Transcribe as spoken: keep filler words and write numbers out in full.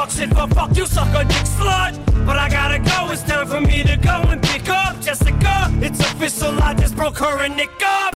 talk shit for fuck you, sucker dick slut. But I gotta go, it's time for me to go and pick up Jessica. It's official, I just broke her and Nick up.